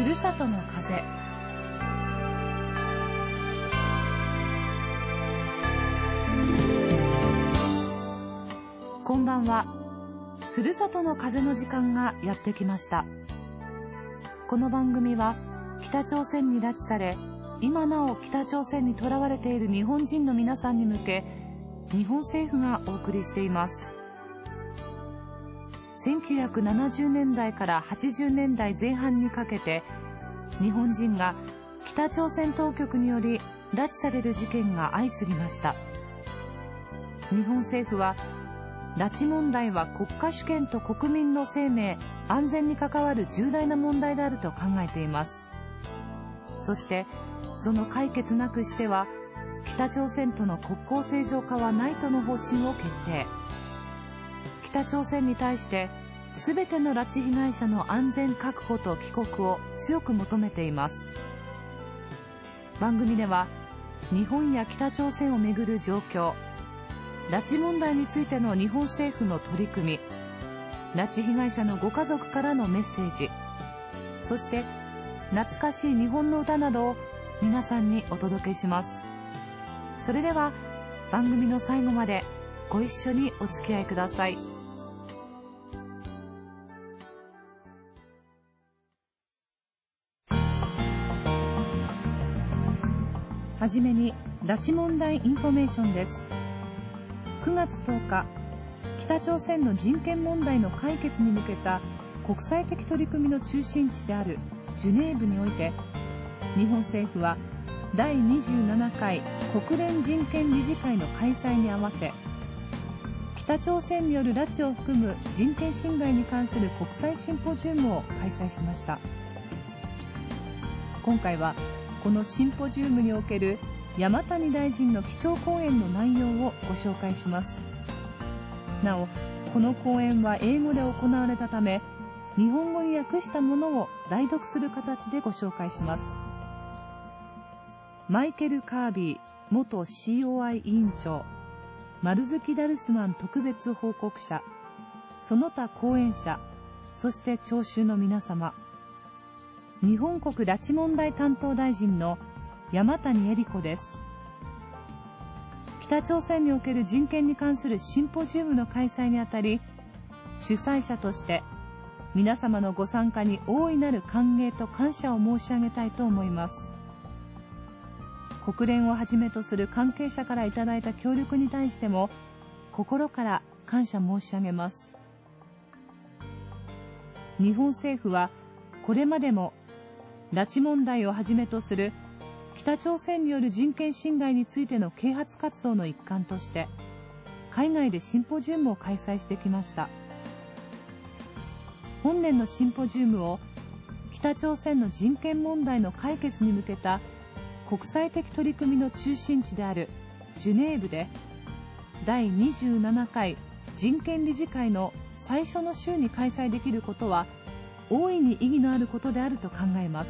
るさとの風。こんばんは。ふるさとの風の時間がやってきました。この番組は北朝鮮に拉致され、今なお北朝鮮に囚われている日本人の皆さんに向け、日本政府がお送りしています。1970年代から80年代前半にかけて、日本人が北朝鮮当局により拉致される事件が相次ぎました。日本政府は、拉致問題は国家主権と国民の生命、安全に関わる重大な問題であると考えています。そして、その解決なくしては、北朝鮮との国交正常化はないとの方針を決定。北朝鮮に対して、すべての拉致被害者の安全確保と帰国を強く求めています。番組では、日本や北朝鮮をめぐる状況、拉致問題についての日本政府の取り組み、拉致被害者のご家族からのメッセージ、そして懐かしい日本の歌などを皆さんにお届けします。それでは番組の最後までご一緒にお付き合いください。はじめに拉致問題インフォメーションです。9月10日、北朝鮮の人権問題の解決に向けた国際的取り組みの中心地であるジュネーブにおいて、日本政府は第27回国連人権理事会の開催に合わせ、北朝鮮による拉致を含む人権侵害に関する国際シンポジウムを開催しました。今回はこのシンポジウムにおける山谷大臣の基調講演の内容をご紹介します。なお、この講演は英語で行われたため、日本語に訳したものを代読する形でご紹介します。マイケル・カービー元 COI 委員長、マルズキ・ダルスマン特別報告者、その他講演者、そして聴衆の皆様、日本国拉致問題担当大臣の山谷恵理子です。北朝鮮における人権に関するシンポジウムの開催にあたり、主催者として皆様のご参加に大いなる歓迎と感謝を申し上げたいと思います。国連をはじめとする関係者からいただいた協力に対しても心から感謝申し上げます。日本政府はこれまでも拉致問題をはじめとする北朝鮮による人権侵害についての啓発活動の一環として海外でシンポジウムを開催してきました。本年のシンポジウムを北朝鮮の人権問題の解決に向けた国際的取り組みの中心地であるジュネーブで第27回人権理事会の最初の週に開催できることは大いに意義のあることであると考えます。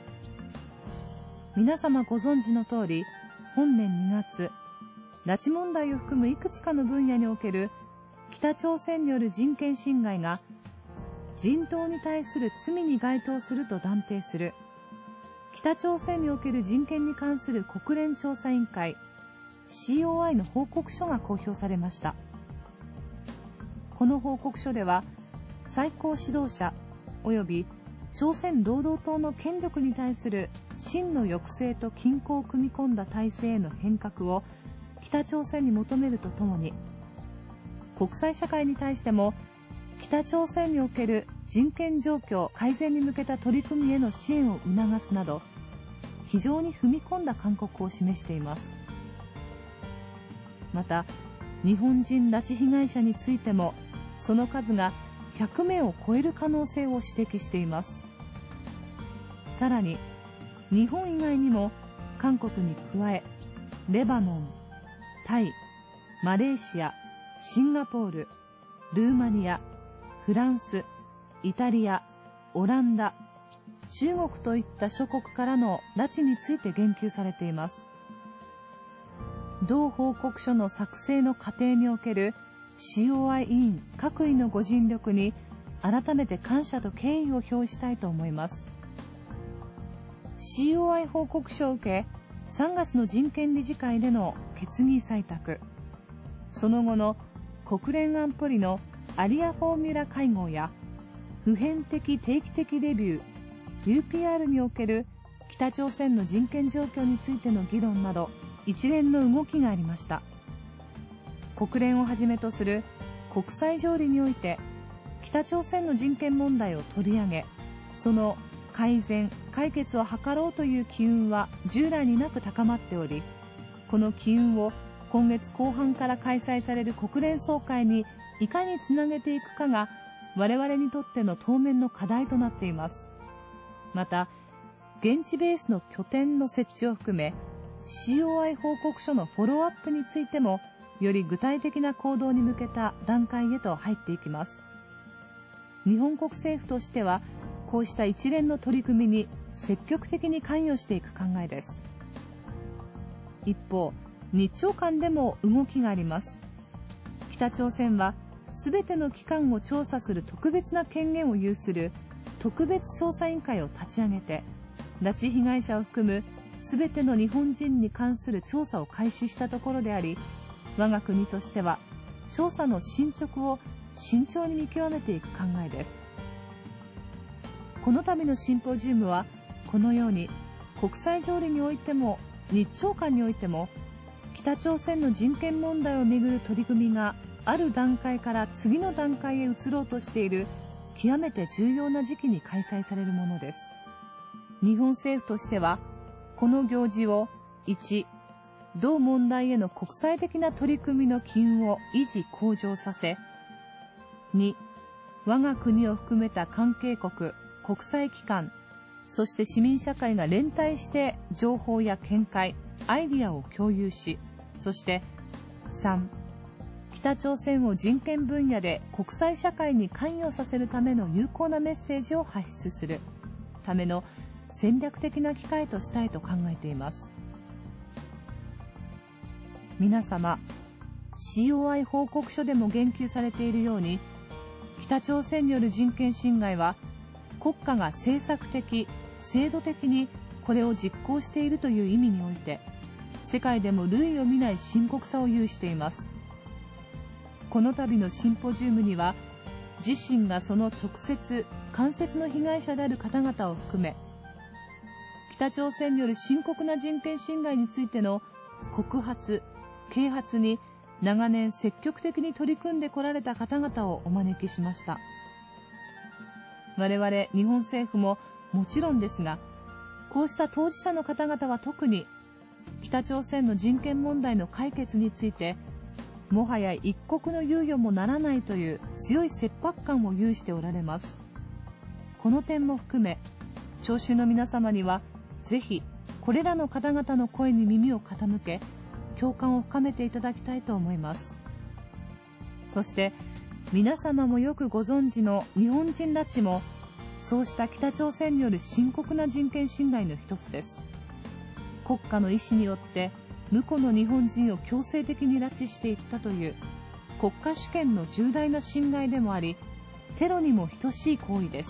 皆様ご存知の通り、本年2月、拉致問題を含むいくつかの分野における北朝鮮による人権侵害が人道に対する罪に該当すると断定する北朝鮮における人権に関する国連調査委員会 COI の報告書が公表されました。この報告書では、最高指導者及び朝鮮労働党の権力に対する真の抑制と均衡を組み込んだ体制への変革を北朝鮮に求めるとともに、国際社会に対しても北朝鮮における人権状況改善に向けた取り組みへの支援を促すなど、非常に踏み込んだ勧告を示しています。また、日本人拉致被害者についても、その数が100名を超える可能性を指摘しています。さらに、日本以外にも韓国に加え、レバノン、タイ、マレーシア、シンガポール、ルーマニア、フランス、イタリア、オランダ、中国といった諸国からの拉致について言及されています。同報告書の作成の過程における COI 委員各位のご尽力に改めて感謝と敬意を表したいと思います。 COI 報告書を受け、3月の人権理事会での決議採択、その後の国連安保理のアリアフォーミュラ会合や普遍的定期的レビュー UPR における北朝鮮の人権状況についての議論など一連の動きがありました。国連をはじめとする国際条理において北朝鮮の人権問題を取り上げ、その改善・解決を図ろうという機運は従来になく高まっており、この機運を今月後半から開催される国連総会にいかにつなげていくかが我々にとっての当面の課題となっています。また、現地ベースの拠点の設置を含め COI 報告書のフォローアップについてもより具体的な行動に向けた段階へと入っていきます。日本国政府としてはこうした一連の取り組みに積極的に関与していく考えです。一方、日朝間でも動きがあります。北朝鮮はすべての機関を調査する特別な権限を有する特別調査委員会を立ち上げて、拉致被害者を含むすべての日本人に関する調査を開始したところであり、我が国としては調査の進捗を慎重に見極めていく考えです。この度のシンポジウムはこのように国際条理においても日朝間においても北朝鮮の人権問題をめぐる取り組みがある段階から次の段階へ移ろうとしている極めて重要な時期に開催されるものです。日本政府としてはこの行事を1、同問題への国際的な取り組みの機運を維持向上させ、2、我が国を含めた関係国、国際機関、そして市民社会が連帯して情報や見解、アイディアを共有し、そして3、北朝鮮を人権分野で国際社会に関与させるための有効なメッセージを発出するための戦略的な機会としたいと考えています。皆様、COI 報告書でも言及されているように、北朝鮮による人権侵害は国家が政策的、制度的にこれを実行しているという意味において、世界でも類を見ない深刻さを有しています。この度のシンポジウムには、自身がその直接、間接の被害者である方々を含め、北朝鮮による深刻な人権侵害についての告発、啓発に長年積極的に取り組んでこられた方々をお招きしました。我々日本政府ももちろんですが、こうした当事者の方々は特に北朝鮮の人権問題の解決についてもはや一刻の猶予もならないという強い切迫感を有しておられます。この点も含め、聴衆の皆様にはぜひこれらの方々の声に耳を傾け、共感を深めていただきたいと思います。そして皆様もよくご存知の日本人拉致も、そうした北朝鮮による深刻な人権侵害の一つです。国家の意思によって無辜の日本人を強制的に拉致していったという国家主権の重大な侵害でもあり、テロにも等しい行為です。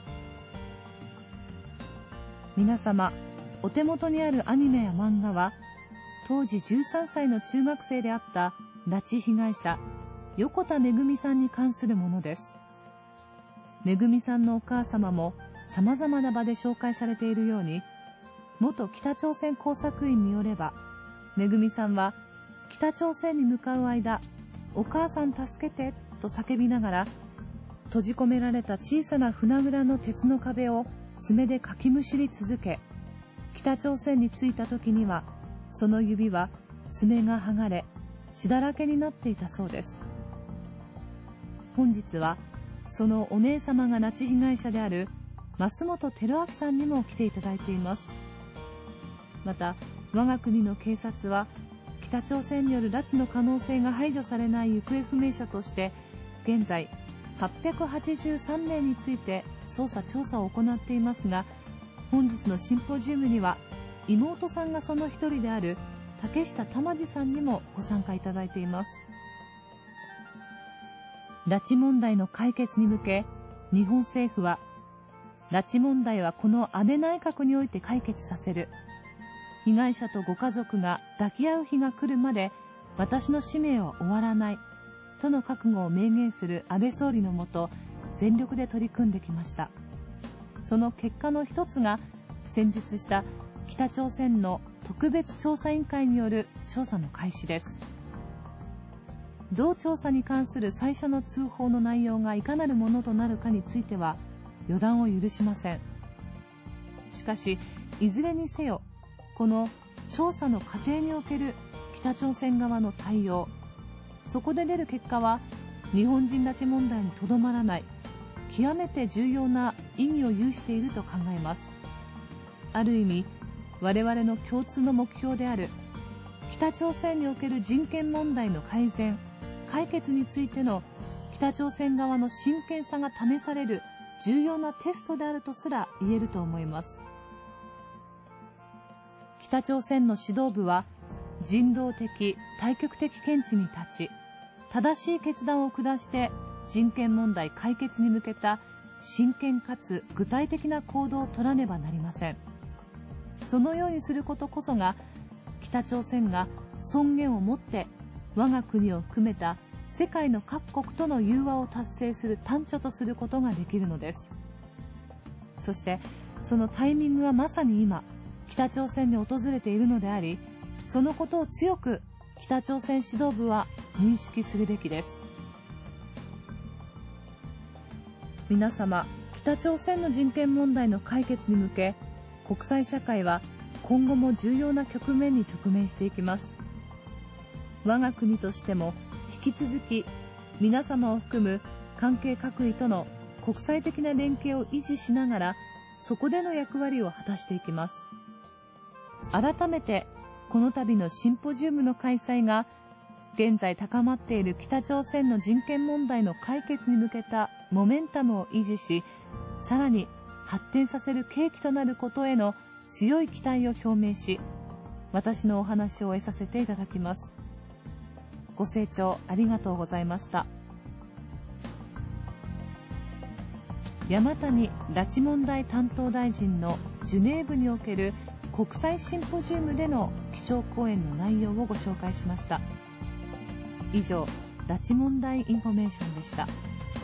皆様、お手元にあるアニメや漫画は、当時13歳の中学生であった拉致被害者横田めぐみさんに関するものです。めぐみさんのお母様も様々な場で紹介されているように、元北朝鮮工作員によれば、めぐみさんは北朝鮮に向かう間、お母さん助けてと叫びながら、閉じ込められた小さな船蔵の鉄の壁を爪でかきむしり続け、北朝鮮に着いた時には、その指は爪が剥がれ、血だらけになっていたそうです。本日はそのお姉様が拉致被害者である増本照明さんにも来ていただいています。また我が国の警察は北朝鮮による拉致の可能性が排除されない行方不明者として現在883名について捜査調査を行っていますが、本日のシンポジウムには妹さんがその一人である竹下玉治さんにもご参加いただいています。拉致問題の解決に向け、日本政府は拉致問題はこの安倍内閣において解決させる。被害者とご家族が抱き合う日が来るまで私の使命は終わらないとの覚悟を明言する安倍総理のもと、全力で取り組んできました。その結果の一つが先日した北朝鮮の特別調査委員会による調査の開始です。同調査に関する最初の通報の内容がいかなるものとなるかについては予断を許しません。しかしいずれにせよ、この調査の過程における北朝鮮側の対応、そこで出る結果は日本人拉致問題にとどまらない、極めて重要な意義を有していると考えます。ある意味、我々の共通の目標である北朝鮮における人権問題の改善・解決についての北朝鮮側の真剣さが試される重要なテストであるとすら言えると思います。北朝鮮の指導部は人道的・大局的見地に立ち、正しい決断を下して人権問題解決に向けた真剣かつ具体的な行動を取らねばなりません。そのようにすることこそが北朝鮮が尊厳を持って我が国を含めた世界の各国との融和を達成する端緒とすることができるのです。そしてそのタイミングはまさに今北朝鮮に訪れているのであり、そのことを強く北朝鮮指導部は認識するべきです。皆様、北朝鮮の人権問題の解決に向け、国際社会は今後も重要な局面に直面していきます。我が国としても引き続き皆様を含む関係各位との国際的な連携を維持しながら、そこでの役割を果たしていきます。改めてこの度のシンポジウムの開催が現在高まっている北朝鮮の人権問題の解決に向けたモメンタムを維持し、さらに発展させる契機となることへの強い期待を表明し、私のお話を終えさせていただきます。ご清聴ありがとうございました。山谷拉致問題担当大臣のジュネーブにおける国際シンポジウムでの基調講演の内容をご紹介しました。以上、拉致問題インフォメーションでした。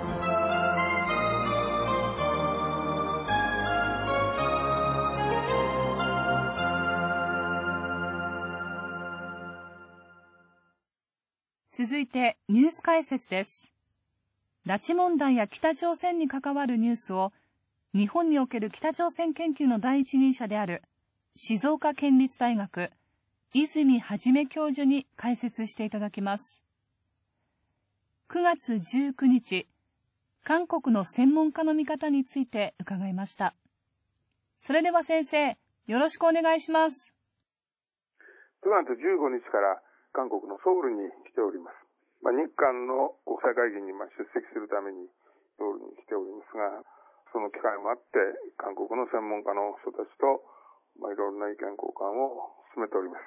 続いてニュース解説です。拉致問題や北朝鮮に関わるニュースを日本における北朝鮮研究の第一人者である静岡県立大学泉元教授に解説していただきます。9月19日、韓国の専門家の見方について伺いました。それでは先生、よろしくお願いします。 9月15日から韓国のソウルに来ております。日韓の国際会議に出席するためにソウルに来ておりますが、その機会もあって韓国の専門家の人たちといろんな意見交換を進めております。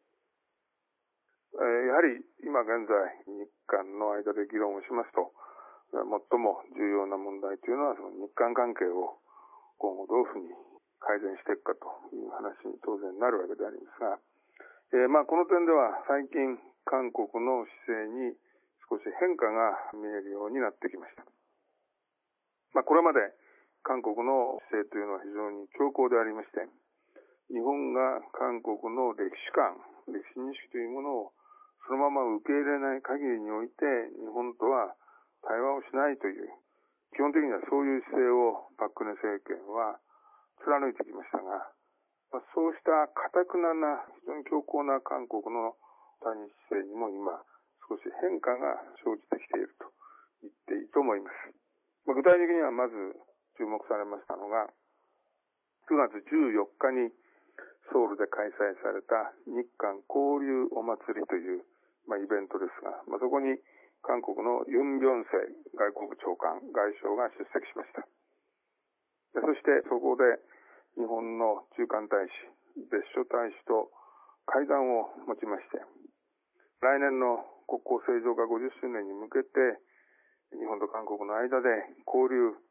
やはり今現在日韓の間で議論をしますと、最も重要な問題というのはその日韓関係を今後どういうふうに改善していくかという話に当然なるわけでありますが、この点では最近韓国の姿勢に少し変化が見えるようになってきました。これまで韓国の姿勢というのは非常に強硬でありまして、日本が韓国の歴史観、歴史認識というものをそのまま受け入れない限りにおいて日本とは対話をしないという、基本的にはそういう姿勢をパク・クネ政権は貫いてきましたが、そうした堅くなな非常に強硬な韓国の対日姿勢にも今少し変化が生じてきていると言っていいと思います。具体的にはまず注目されましたのが9月14日にソウルで開催された日韓交流お祭りというイベントですが、そこに韓国のユン・ビョンセ外交部長官、外相が出席しました。そしてそこで日本の駐韓大使、別所大使と会談を持ちまして、来年の国交正常化50周年に向けて日本と韓国の間で交流、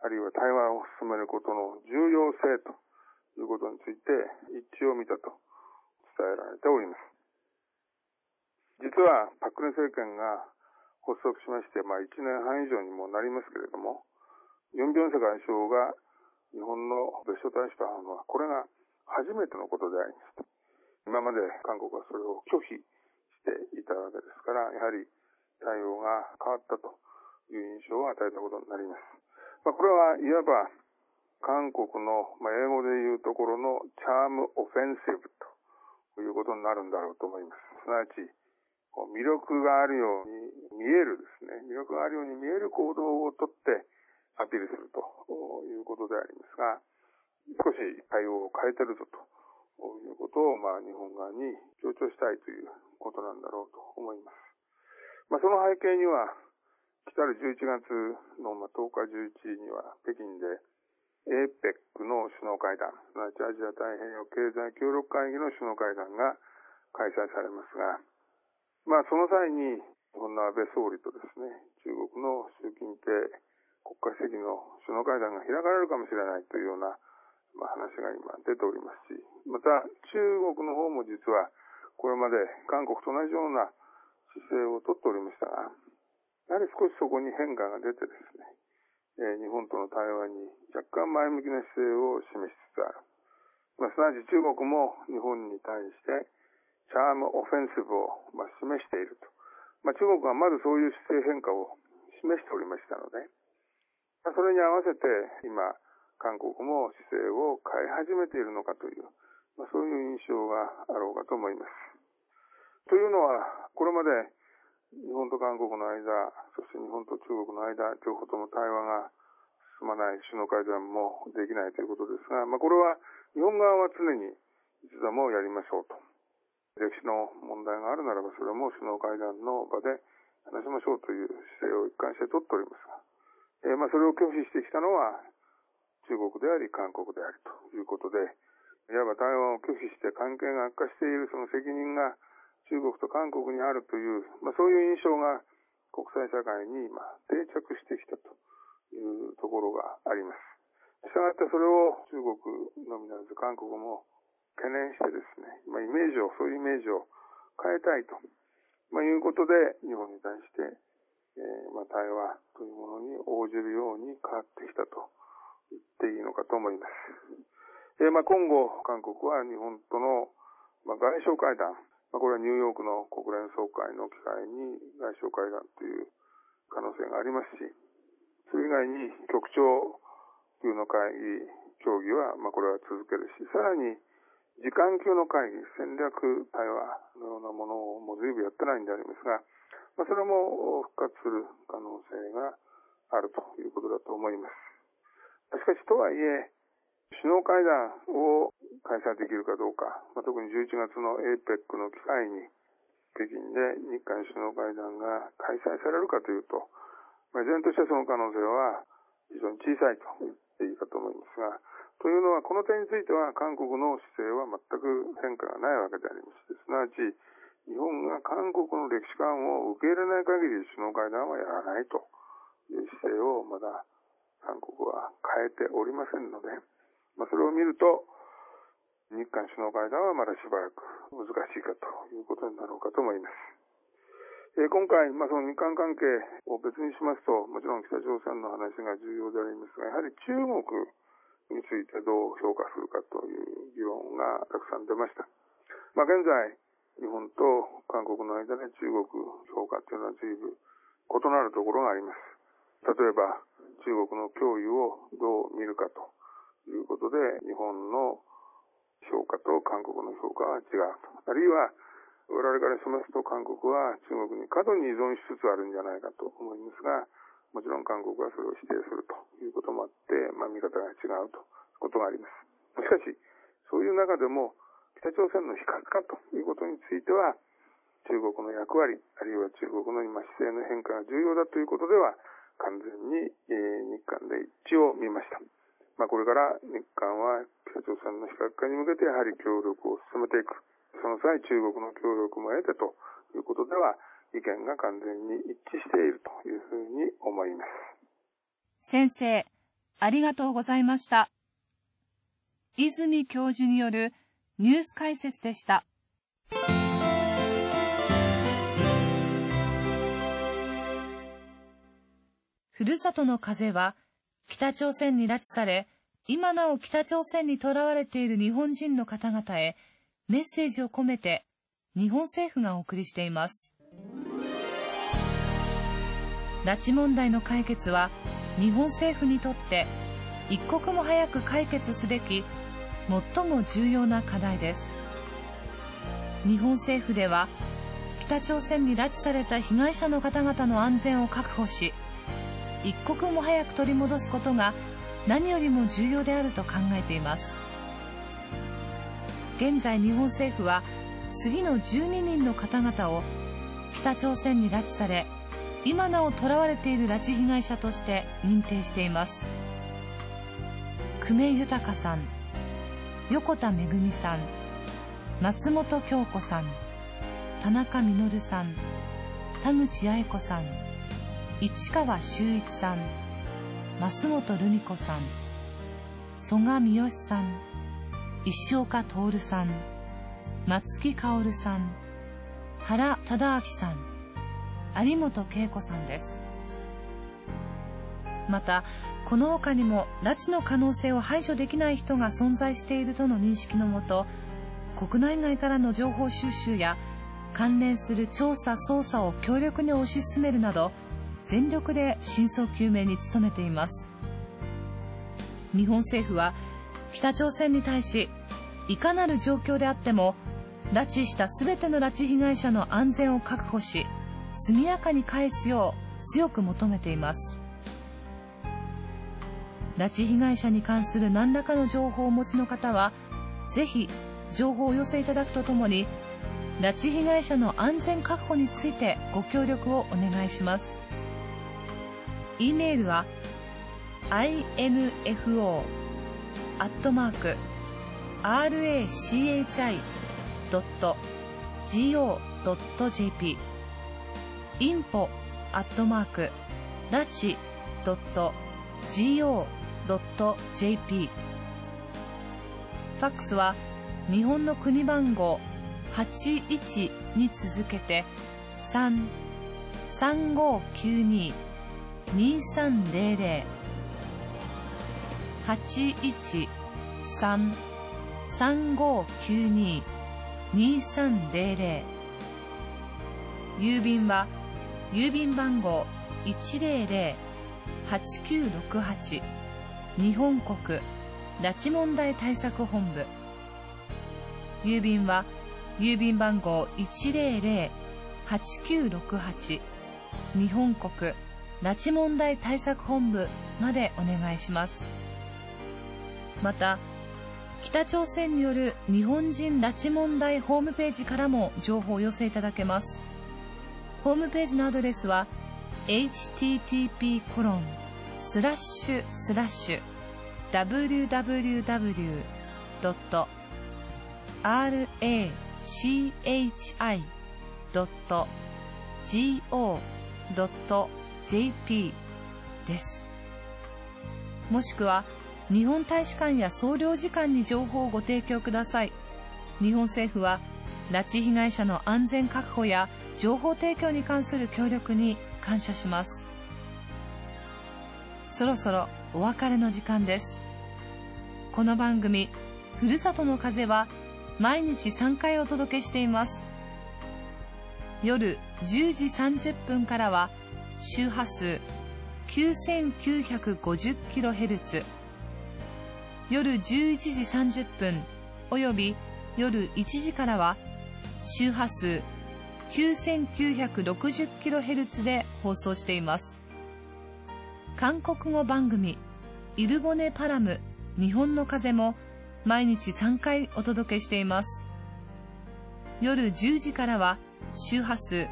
あるいは対話を進めることの重要性ということについて一致を見たと伝えられております。実はパク・クネ政権が発足しまして、1年半以上にもなりますけれども、ユン・ビョンセ外相が日本の別所大使と会うのは、これが初めてのことであります。今まで韓国はそれを拒否していたわけですから、やはり対応が変わったという印象を与えたことになります。これはいわば韓国の英語でいうところのチャームオフェンシブということになるんだろうと思います。すなわち魅力があるように見えるですね、魅力があるように見える行動をとってアピールするということでありますが、少し対応を変えてるぞということを日本側に強調したいということなんだろうと思います。その背景には、来たる11月の10日11日には北京で APEC の首脳会談、すなわちアジア太平洋経済協力会議の首脳会談が開催されますが、その際に日本の安倍総理とですね、中国の習近平国家主席の首脳会談が開かれるかもしれないというような話が今出ておりますし、また中国の方も実はこれまで韓国と同じような姿勢をとっておりましたが、やはり少しそこに変化が出てですね、日本との対話に若干前向きな姿勢を示しつつある。すなわち中国も日本に対してチャームオフェンシブを示していると。中国はまずそういう姿勢変化を示しておりましたので、それに合わせて今韓国も姿勢を変え始めているのかという、そういう印象があろうかと思います。というのは、これまで日本と韓国の間、そして日本と中国の間、両方とも対話が進まない、首脳会談もできないということですが、これは日本側は常にいつでもやりましょうと。歴史の問題があるならば、それも首脳会談の場で話しましょうという姿勢を一貫して取っておりますが、それを拒否してきたのは中国であり韓国であるということで、いわば対話を拒否して関係が悪化しているその責任が中国と韓国にあるという、そういう印象が国際社会に定着してきたというところがあります。したがってそれを中国のみならず韓国も懸念してですね、そういうイメージを変えたいと、いうことで日本に対して、対話というものに応じるように変わってきたと言っていいのかと思います。今後韓国は日本との、外相会談、これはニューヨークの国連総会の機会に外相会談という可能性がありますし、それ以外に局長級の会議、協議はこれは続けるし、さらに時間級の会議、戦略対話のようなものをもう随分やってないんでありますが、それも復活する可能性があるということだと思います。しかしとはいえ、首脳会談を開催できるかどうか、特に11月の APEC の機会に北京で日韓首脳会談が開催されるかというと、依然としてその可能性は非常に小さいと言っていいかと思いますが、というのはこの点については韓国の姿勢は全く変化がないわけであります。すなわち日本が韓国の歴史観を受け入れない限り首脳会談はやらないという姿勢をまだ韓国は変えておりませんので、それを見ると日韓首脳会談はまだしばらく難しいかということになろうかと思います。今回、その日韓関係を別にしますと、もちろん北朝鮮の話が重要でありますが、やはり中国についてどう評価するかという議論がたくさん出ました。現在、日本と韓国の間で中国評価というのは随分異なるところがあります。例えば、中国の脅威をどう見るかということで、日本の評価と韓国の評価は違うと。あるいは、我々からしますと韓国は中国に過度に依存しつつあるんじゃないかと思いますが、もちろん韓国はそれを否定するということもあって、見方が違うということがあります。しかし、そういう中でも北朝鮮の非核化ということについては、中国の役割、あるいは中国の今姿勢の変化が重要だということでは、完全に日韓で一致を見ました。これから日韓は北朝鮮の非核化に向けてやはり協力を進めていく。その際、中国の協力も得てということでは、意見が完全に一致しているというふうに思います。 先生、 ありがとうございました。泉教授によるニュース解説でした。ふるさとの風は、北朝鮮に拉致され、今なお北朝鮮に囚われている日本人の方々へメッセージを込めて、日本政府がお送りしています。拉致問題の解決は、日本政府にとって一刻も早く解決すべき最も重要な課題です。日本政府では、北朝鮮に拉致された被害者の方々の安全を確保し、一刻も早く取り戻すことが何よりも重要であると考えています。現在日本政府は次の12人の方々を北朝鮮に拉致され、今なお囚われている拉致被害者として認定しています。久米豊さん、横田めぐみさん、松本京子さん、田中実さん、田口八重子さん、市川修一さん、増本留美子さん、曽我三好さん、石岡徹さん、松木薫さん、原忠明さん、有本恵子さんです。また、この他にも拉致の可能性を排除できない人が存在しているとの認識のもと、国内外からの情報収集や関連する調査・捜査を強力に推し進めるなど、全力で真相究明に努めています。日本政府は北朝鮮に対し、いかなる状況であっても拉致したすべての拉致被害者の安全を確保し、速やかに返すよう強く求めています。拉致被害者に関する何らかの情報をお持ちの方は、ぜひ情報をお寄せいただくとともに、拉致被害者の安全確保についてご協力をお願いします。E メールは info@rachi.go.jp info@rachi.go.jp ファックスは日本の国番号81に続けて3-3592-2300 813-3592-2300 郵便は郵便番号 100-8968 日本国拉致問題対策本部。郵便は郵便番号 100-8968 日本国拉致問題対策本部までお願いします。また、北朝鮮による日本人拉致問題ホームページからも情報をお寄せいただけます。ホームページのアドレスは http://www.rachi.go.jp です。もしくは日本大使館や総領事館に情報をご提供ください。日本政府は拉致被害者の安全確保や情報提供に関する協力に感謝します。そろそろお別れの時間です。この番組ふるさとの風は毎日3回お届けしています。夜10時30分からは周波数 9950kHz、 夜11時30分および夜1時からは周波数 9960kHz で放送しています。韓国語番組イルボネパラム日本の風も毎日3回お届けしています。夜10時からは周波数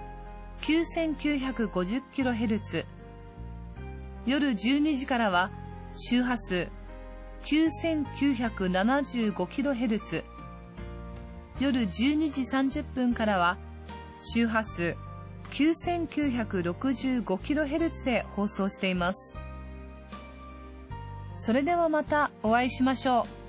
9950kHz、 夜12時からは周波数 9975kHz、 夜12時30分からは周波数 9965kHz で放送しています。そそれではまたお会いしましょう。